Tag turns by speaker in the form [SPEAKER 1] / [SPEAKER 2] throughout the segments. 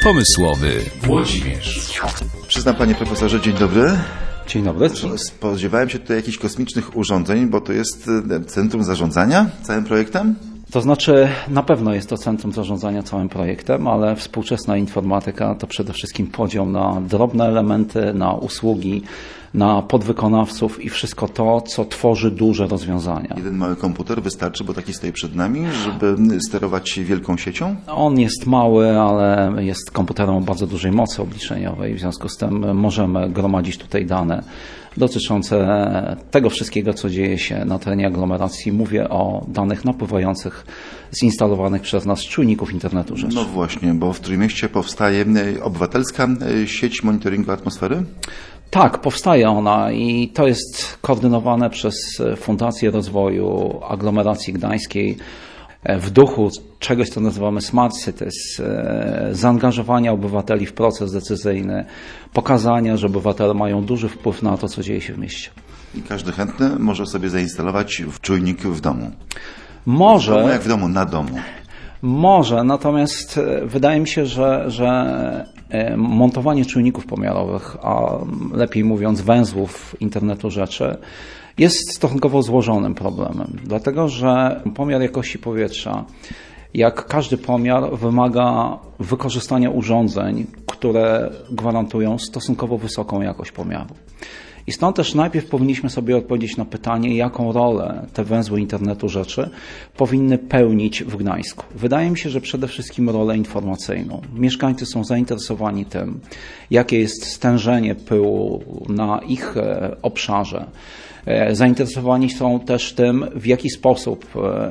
[SPEAKER 1] Pomysłowy Włodzimierz.
[SPEAKER 2] Przyznam, panie profesorze, dzień dobry.
[SPEAKER 3] Dzień dobry.
[SPEAKER 2] Spodziewałem się tutaj jakichś kosmicznych urządzeń, bo to jest centrum zarządzania całym projektem?
[SPEAKER 3] To znaczy, na pewno jest to centrum zarządzania całym projektem, ale współczesna informatyka to przede wszystkim podział na drobne elementy, na usługi, na podwykonawców i wszystko to, co tworzy duże rozwiązania.
[SPEAKER 2] Jeden mały komputer wystarczy, bo taki stoi przed nami, żeby sterować wielką siecią?
[SPEAKER 3] On jest mały, ale jest komputerem o bardzo dużej mocy obliczeniowej. W związku z tym możemy gromadzić tutaj dane dotyczące tego wszystkiego, co dzieje się na terenie aglomeracji. Mówię o danych napływających zinstalowanych przez nas czujników internetu rzeczy.
[SPEAKER 2] No właśnie, bo w Trójmieście powstaje obywatelska sieć monitoringu atmosfery?
[SPEAKER 3] Tak, powstaje ona i to jest koordynowane przez Fundację Rozwoju Aglomeracji Gdańskiej w duchu czegoś, co nazywamy Smart Cities, zaangażowania obywateli w proces decyzyjny, pokazania, że obywatele mają duży wpływ na to, co dzieje się w mieście.
[SPEAKER 2] I każdy chętny może sobie zainstalować czujnik w domu?
[SPEAKER 3] Może.
[SPEAKER 2] W domu jak w domu, na domu?
[SPEAKER 3] Może, natomiast wydaje mi się, że montowanie czujników pomiarowych, a lepiej mówiąc węzłów internetu rzeczy, jest stosunkowo złożonym problemem, dlatego że pomiar jakości powietrza, jak każdy pomiar, wymaga wykorzystania urządzeń, które gwarantują stosunkowo wysoką jakość pomiaru. I stąd też najpierw powinniśmy sobie odpowiedzieć na pytanie, jaką rolę te węzły internetu rzeczy powinny pełnić w Gdańsku. Wydaje mi się, że przede wszystkim rolę informacyjną. Mieszkańcy są zainteresowani tym, jakie jest stężenie pyłu na ich obszarze. Zainteresowani są też tym, w jaki sposób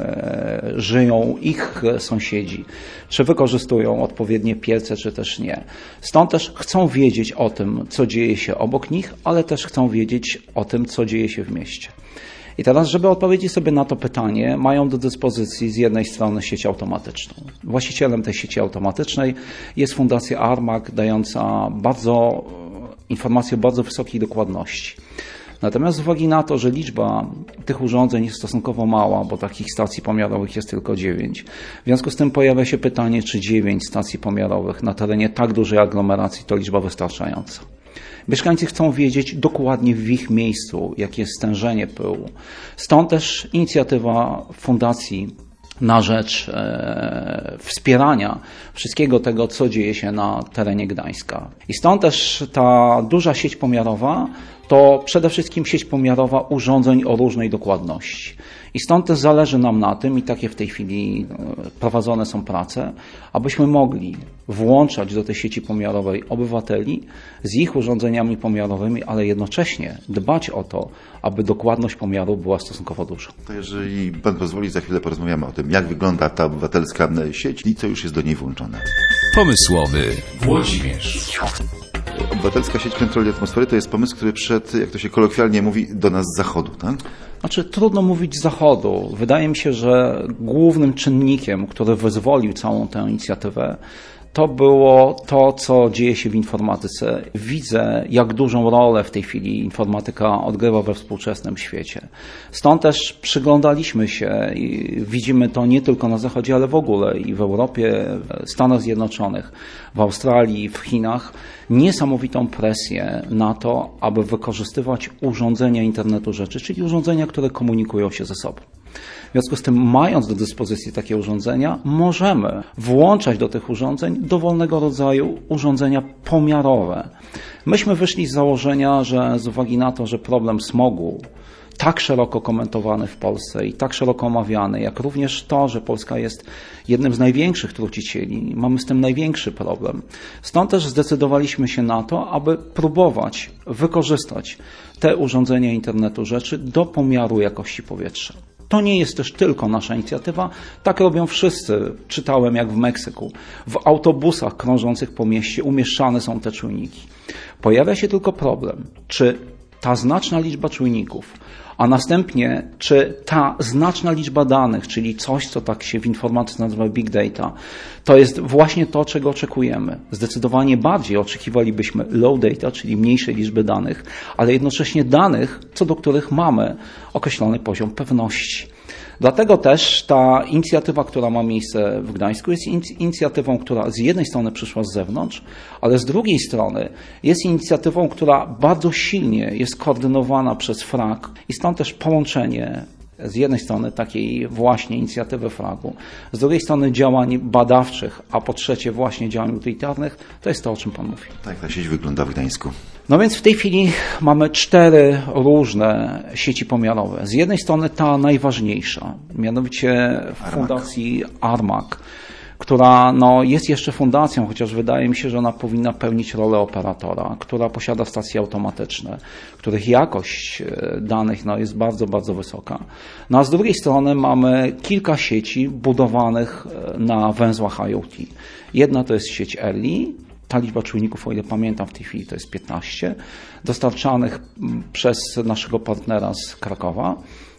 [SPEAKER 3] żyją ich sąsiedzi, czy wykorzystują odpowiednie piece, czy też nie. Stąd też chcą wiedzieć o tym, co dzieje się obok nich, ale też chcą wiedzieć o tym, co dzieje się w mieście. I teraz, żeby odpowiedzieć sobie na to pytanie, mają do dyspozycji z jednej strony sieć automatyczną. Właścicielem tej sieci automatycznej jest Fundacja ARMAC, dająca informacje o bardzo wysokiej dokładności. Natomiast z uwagi na to, że liczba tych urządzeń jest stosunkowo mała, bo takich stacji pomiarowych jest tylko 9, w związku z tym pojawia się pytanie, czy 9 stacji pomiarowych na terenie tak dużej aglomeracji to liczba wystarczająca. Mieszkańcy chcą wiedzieć dokładnie w ich miejscu, jakie jest stężenie pyłu. Stąd też inicjatywa Fundacji na rzecz wspierania wszystkiego tego, co dzieje się na terenie Gdańska. I stąd też ta duża sieć pomiarowa to przede wszystkim sieć pomiarowa urządzeń o różnej dokładności. I stąd też zależy nam na tym, i takie w tej chwili prowadzone są prace, abyśmy mogli włączać do tej sieci pomiarowej obywateli z ich urządzeniami pomiarowymi, ale jednocześnie dbać o to, aby dokładność pomiaru była stosunkowo duża.
[SPEAKER 2] To jeżeli pan pozwoli, za chwilę porozmawiamy o tym, jak wygląda ta obywatelska sieć i co już jest do niej włączone.
[SPEAKER 1] Pomysłowy Włodzimierz.
[SPEAKER 2] Obywatelska sieć kontroli atmosfery to jest pomysł, który przyszedł, jak to się kolokwialnie mówi, do nas z zachodu, tak?
[SPEAKER 3] Znaczy, trudno mówić z zachodu. Wydaje mi się, że głównym czynnikiem, który wyzwolił całą tę inicjatywę, to było to, co dzieje się w informatyce. Widzę, jak dużą rolę w tej chwili informatyka odgrywa we współczesnym świecie. Stąd też przyglądaliśmy się i widzimy to nie tylko na Zachodzie, ale w ogóle i w Europie, w Stanach Zjednoczonych, w Australii, w Chinach, niesamowitą presję na to, aby wykorzystywać urządzenia internetu rzeczy, czyli urządzenia, które komunikują się ze sobą. W związku z tym, mając do dyspozycji takie urządzenia, możemy włączać do tych urządzeń dowolnego rodzaju urządzenia pomiarowe. Myśmy wyszli z założenia, że z uwagi na to, że problem smogu tak szeroko komentowany w Polsce i tak szeroko omawiany, jak również to, że Polska jest jednym z największych trucicieli, mamy z tym największy problem. Stąd też zdecydowaliśmy się na to, aby próbować wykorzystać te urządzenia internetu rzeczy do pomiaru jakości powietrza. To nie jest też tylko nasza inicjatywa, tak robią wszyscy. Czytałem, jak w Meksyku. W autobusach krążących po mieście umieszczane są te czujniki. Pojawia się tylko problem, czy ta znaczna liczba czujników, a następnie czy ta znaczna liczba danych, czyli coś, co tak się w informatyce nazywa big data, to jest właśnie to, czego oczekujemy. Zdecydowanie bardziej oczekiwalibyśmy low data, czyli mniejszej liczby danych, ale jednocześnie danych, co do których mamy określony poziom pewności. Dlatego też ta inicjatywa, która ma miejsce w Gdańsku, jest inicjatywą, która z jednej strony przyszła z zewnątrz, ale z drugiej strony jest inicjatywą, która bardzo silnie jest koordynowana przez FRAG i stąd też połączenie z jednej strony takiej właśnie inicjatywy FRAG-u, z drugiej strony działań badawczych, a po trzecie właśnie działań utilitarnych, to jest to, o czym Pan mówi.
[SPEAKER 2] Tak ta sieć wygląda w Gdańsku.
[SPEAKER 3] No więc w tej chwili mamy 4 różne sieci pomiarowe. Z jednej strony ta najważniejsza, mianowicie Fundacji ARMAC, która jest jeszcze fundacją, chociaż wydaje mi się, że ona powinna pełnić rolę operatora, która posiada stacje automatyczne, których jakość danych jest bardzo, bardzo wysoka. No a z drugiej strony mamy kilka sieci budowanych na węzłach IoT. Jedna to jest sieć ERLI. Ta liczba czujników, o ile pamiętam w tej chwili, to jest 15, dostarczanych przez naszego partnera z Krakowa.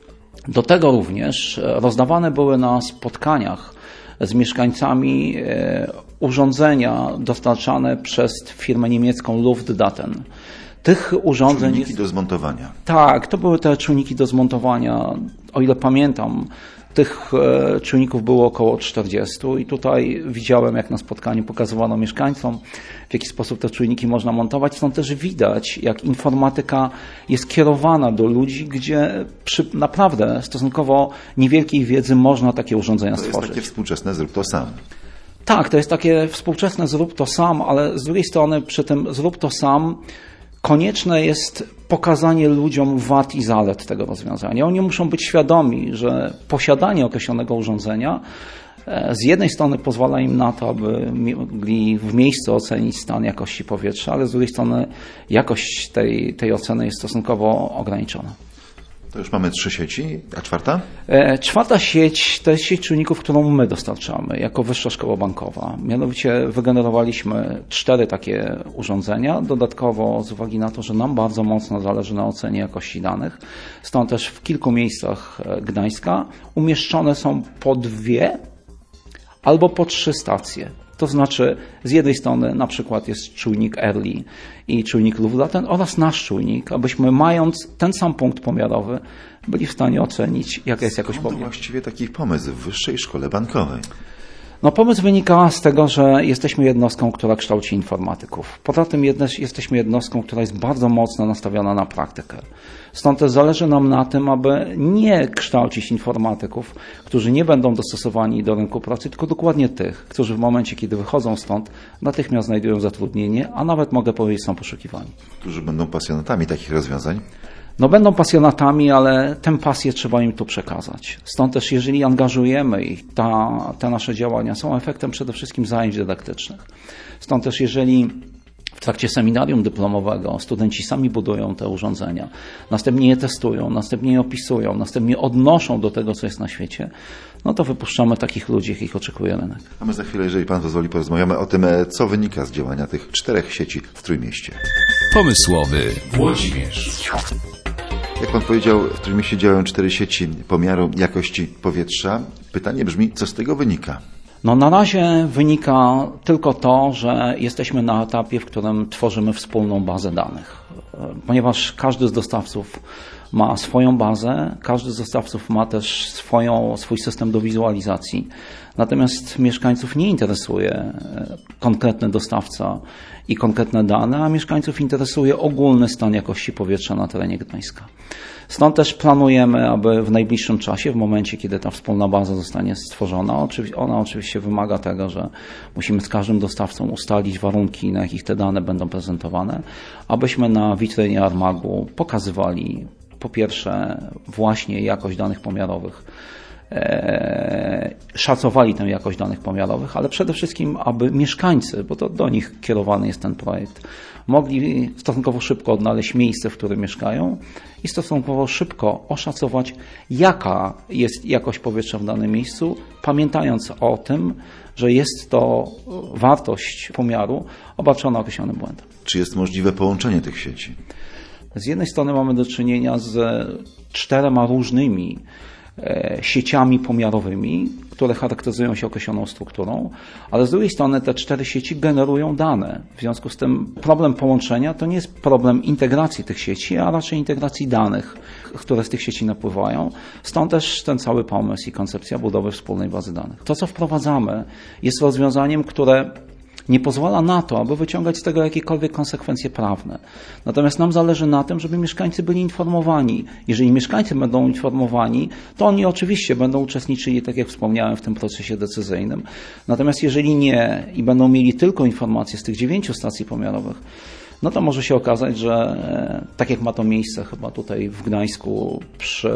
[SPEAKER 3] Do tego również rozdawane były na spotkaniach z mieszkańcami urządzenia dostarczane przez firmę niemiecką Luftdaten. Tych urządzeń
[SPEAKER 2] czujniki do zmontowania.
[SPEAKER 3] Tak, to były te czujniki do zmontowania, o ile pamiętam. Tych czujników było około 40 i tutaj widziałem, jak na spotkaniu pokazywano mieszkańcom, w jaki sposób te czujniki można montować. Stąd też widać, jak informatyka jest kierowana do ludzi, gdzie przy naprawdę stosunkowo niewielkiej wiedzy można takie urządzenia stworzyć.
[SPEAKER 2] To jest takie współczesne, zrób to sam.
[SPEAKER 3] Tak, to jest takie współczesne zrób to sam, ale z drugiej strony przy tym zrób to sam konieczne jest pokazanie ludziom wad i zalet tego rozwiązania. Oni muszą być świadomi, że posiadanie określonego urządzenia z jednej strony pozwala im na to, aby mogli w miejscu ocenić stan jakości powietrza, ale z drugiej strony jakość tej oceny jest stosunkowo ograniczona.
[SPEAKER 2] To już mamy 3 sieci, a czwarta?
[SPEAKER 3] Czwarta sieć to jest sieć czujników, którą my dostarczamy jako Wyższa Szkoła Bankowa. Mianowicie wygenerowaliśmy 4 takie urządzenia. Dodatkowo z uwagi na to, że nam bardzo mocno zależy na ocenie jakości danych, stąd też w kilku miejscach Gdańska umieszczone są po 2 albo po 3 stacje. To znaczy z jednej strony na przykład jest czujnik ERLI i czujnik Luftdaten oraz nasz czujnik, abyśmy mając ten sam punkt pomiarowy byli w stanie ocenić, jaka jest jakość powietrza.
[SPEAKER 2] Właściwie taki pomysł w Wyższej Szkole Bankowej.
[SPEAKER 3] Pomysł wynika z tego, że jesteśmy jednostką, która kształci informatyków. Poza tym jesteśmy jednostką, która jest bardzo mocno nastawiona na praktykę. Stąd też zależy nam na tym, aby nie kształcić informatyków, którzy nie będą dostosowani do rynku pracy, tylko dokładnie tych, którzy w momencie, kiedy wychodzą stąd, natychmiast znajdują zatrudnienie, a nawet mogę powiedzieć, są poszukiwani.
[SPEAKER 2] Którzy będą pasjonatami takich rozwiązań?
[SPEAKER 3] Będą pasjonatami, ale tę pasję trzeba im tu przekazać. Stąd też, jeżeli angażujemy ich, te nasze działania są efektem przede wszystkim zajęć dydaktycznych. Stąd też, jeżeli w trakcie seminarium dyplomowego studenci sami budują te urządzenia, następnie je testują, następnie je opisują, następnie odnoszą do tego, co jest na świecie, to wypuszczamy takich ludzi, jakich oczekuje rynek.
[SPEAKER 2] A my za chwilę, jeżeli Pan pozwoli, porozmawiamy o tym, co wynika z działania tych 4 sieci w Trójmieście.
[SPEAKER 1] Pomysłowy Włodzimierz.
[SPEAKER 2] Jak Pan powiedział, w Trójmieście działają 4 sieci pomiaru jakości powietrza. Pytanie brzmi, co z tego wynika?
[SPEAKER 3] Na razie wynika tylko to, że jesteśmy na etapie, w którym tworzymy wspólną bazę danych. Ponieważ każdy z dostawców ma swoją bazę, każdy z dostawców ma też swój system do wizualizacji. Natomiast mieszkańców nie interesuje konkretny dostawca i konkretne dane, a mieszkańców interesuje ogólny stan jakości powietrza na terenie Gdańska. Stąd też planujemy, aby w najbliższym czasie, w momencie, kiedy ta wspólna baza zostanie stworzona, ona oczywiście wymaga tego, że musimy z każdym dostawcą ustalić warunki, na jakich te dane będą prezentowane, abyśmy na witrynie ARMAG-u pokazywali po pierwsze właśnie jakość danych pomiarowych, szacowali tę jakość danych pomiarowych, ale przede wszystkim, aby mieszkańcy, bo to do nich kierowany jest ten projekt, mogli stosunkowo szybko odnaleźć miejsce, w którym mieszkają i stosunkowo szybko oszacować, jaka jest jakość powietrza w danym miejscu, pamiętając o tym, że jest to wartość pomiaru obarczona określonym błędem.
[SPEAKER 2] Czy jest możliwe połączenie tych sieci?
[SPEAKER 3] Z jednej strony mamy do czynienia z 4 różnymi sieciami pomiarowymi, które charakteryzują się określoną strukturą, ale z drugiej strony te 4 sieci generują dane. W związku z tym problem połączenia to nie jest problem integracji tych sieci, a raczej integracji danych, które z tych sieci napływają. Stąd też ten cały pomysł i koncepcja budowy wspólnej bazy danych. To, co wprowadzamy, jest rozwiązaniem, które nie pozwala na to, aby wyciągać z tego jakiekolwiek konsekwencje prawne. Natomiast nam zależy na tym, żeby mieszkańcy byli informowani. Jeżeli mieszkańcy będą informowani, to oni oczywiście będą uczestniczyli, tak jak wspomniałem, w tym procesie decyzyjnym. Natomiast jeżeli nie i będą mieli tylko informacje z tych 9 stacji pomiarowych, no to może się okazać, że tak jak ma to miejsce chyba tutaj w Gdańsku przy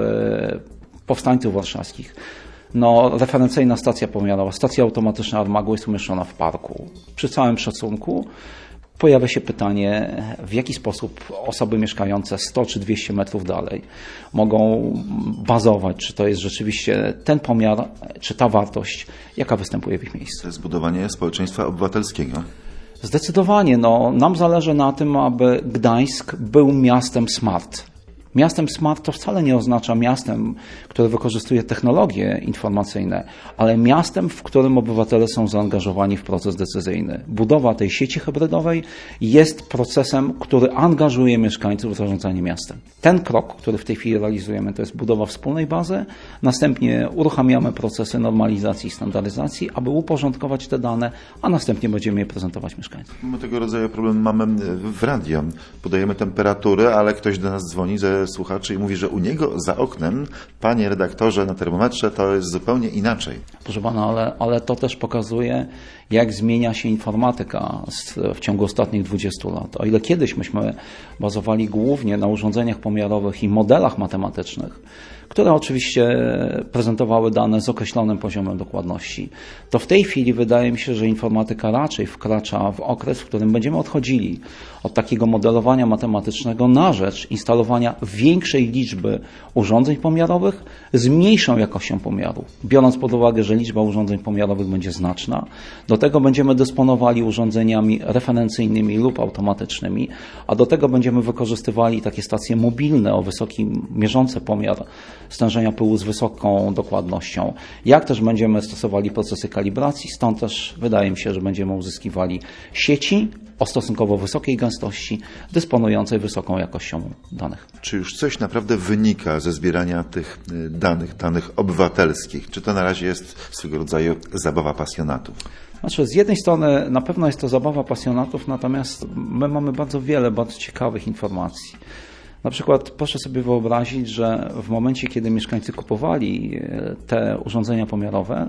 [SPEAKER 3] powstańców warszawskich, referencyjna stacja pomiarowa, stacja automatyczna Armago jest umieszczona w parku. Przy całym szacunku pojawia się pytanie, w jaki sposób osoby mieszkające 100 czy 200 metrów dalej mogą bazować, czy to jest rzeczywiście ten pomiar, czy ta wartość, jaka występuje w ich miejscu.
[SPEAKER 2] To jest budowanie społeczeństwa obywatelskiego.
[SPEAKER 3] Zdecydowanie. Nam zależy na tym, aby Gdańsk był miastem smart. Miastem smart to wcale nie oznacza miastem, które wykorzystuje technologie informacyjne, ale miastem, w którym obywatele są zaangażowani w proces decyzyjny. Budowa tej sieci hybrydowej jest procesem, który angażuje mieszkańców w zarządzanie miastem. Ten krok, który w tej chwili realizujemy, to jest budowa wspólnej bazy, następnie uruchamiamy procesy normalizacji i standaryzacji, aby uporządkować te dane, a następnie będziemy je prezentować mieszkańcom.
[SPEAKER 2] My tego rodzaju problem mamy w radio. Podajemy temperaturę, ale ktoś do nas dzwoni ze słuchaczy i mówi, że u niego za oknem, panie redaktorze, na termometrze to jest zupełnie inaczej.
[SPEAKER 3] Proszę pana, ale to też pokazuje, jak zmienia się informatyka w ciągu ostatnich 20 lat. O ile kiedyś myśmy bazowali głównie na urządzeniach pomiarowych i modelach matematycznych, które oczywiście prezentowały dane z określonym poziomem dokładności, to w tej chwili wydaje mi się, że informatyka raczej wkracza w okres, w którym będziemy odchodzili od takiego modelowania matematycznego na rzecz instalowania większej liczby urządzeń pomiarowych z mniejszą jakością pomiaru. Biorąc pod uwagę, że liczba urządzeń pomiarowych będzie znaczna, do tego będziemy dysponowali urządzeniami referencyjnymi lub automatycznymi, a do tego będziemy wykorzystywali takie stacje mobilne o wysokim, mierzące pomiar stężenia pyłu z wysoką dokładnością. Jak też będziemy stosowali procesy kalibracji, stąd też wydaje mi się, że będziemy uzyskiwali sieci o stosunkowo wysokiej gęstości, dysponującej wysoką jakością danych.
[SPEAKER 2] Czy już coś naprawdę wynika ze zbierania tych danych obywatelskich? Czy to na razie jest swego rodzaju zabawa pasjonatów?
[SPEAKER 3] Znaczy, z jednej strony na pewno jest to zabawa pasjonatów, natomiast my mamy bardzo wiele bardzo ciekawych informacji. Na przykład proszę sobie wyobrazić, że w momencie, kiedy mieszkańcy kupowali te urządzenia pomiarowe,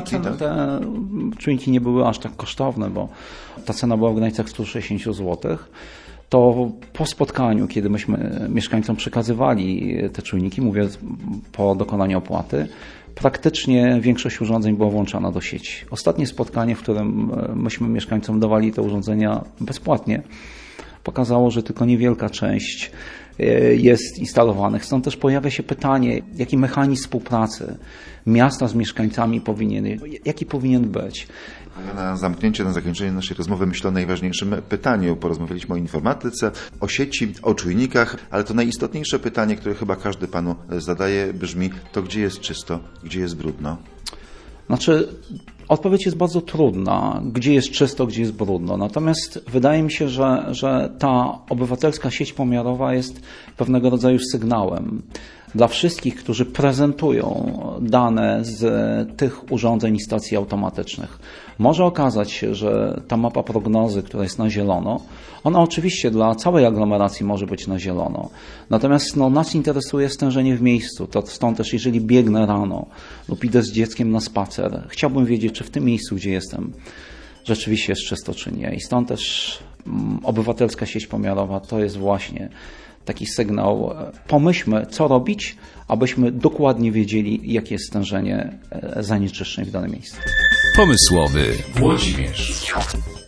[SPEAKER 3] te czujniki nie były aż tak kosztowne, bo ta cena była w granicach 160 zł, to po spotkaniu, kiedy myśmy mieszkańcom przekazywali te czujniki, mówię po dokonaniu opłaty, praktycznie większość urządzeń była włączana do sieci. Ostatnie spotkanie, w którym myśmy mieszkańcom dawali te urządzenia bezpłatnie, pokazało, że tylko niewielka część jest instalowanych. Stąd też pojawia się pytanie, jaki mechanizm współpracy miasta z mieszkańcami jaki powinien być.
[SPEAKER 2] Na zamknięcie, na zakończenie naszej rozmowy myślę o najważniejszym pytaniu. Porozmawialiśmy o informatyce, o sieci, o czujnikach, ale to najistotniejsze pytanie, które chyba każdy panu zadaje, brzmi: to gdzie jest czysto, gdzie jest brudno?
[SPEAKER 3] Znaczy, odpowiedź jest bardzo trudna, gdzie jest czysto, gdzie jest brudno. Natomiast wydaje mi się, że ta obywatelska sieć pomiarowa jest pewnego rodzaju sygnałem dla wszystkich, którzy prezentują dane z tych urządzeń i stacji automatycznych. Może okazać się, że ta mapa prognozy, która jest na zielono, ona oczywiście dla całej aglomeracji może być na zielono. Natomiast nas interesuje stężenie w miejscu. To stąd też, jeżeli biegnę rano lub idę z dzieckiem na spacer, chciałbym wiedzieć, czy w tym miejscu, gdzie jestem, rzeczywiście jest czysto, czy nie. I stąd też obywatelska sieć pomiarowa to jest właśnie taki sygnał. Pomyślmy, co robić, abyśmy dokładnie wiedzieli, jakie jest stężenie zanieczyszczeń w danym miejscu.
[SPEAKER 1] Pomysłowy Włodzimierz.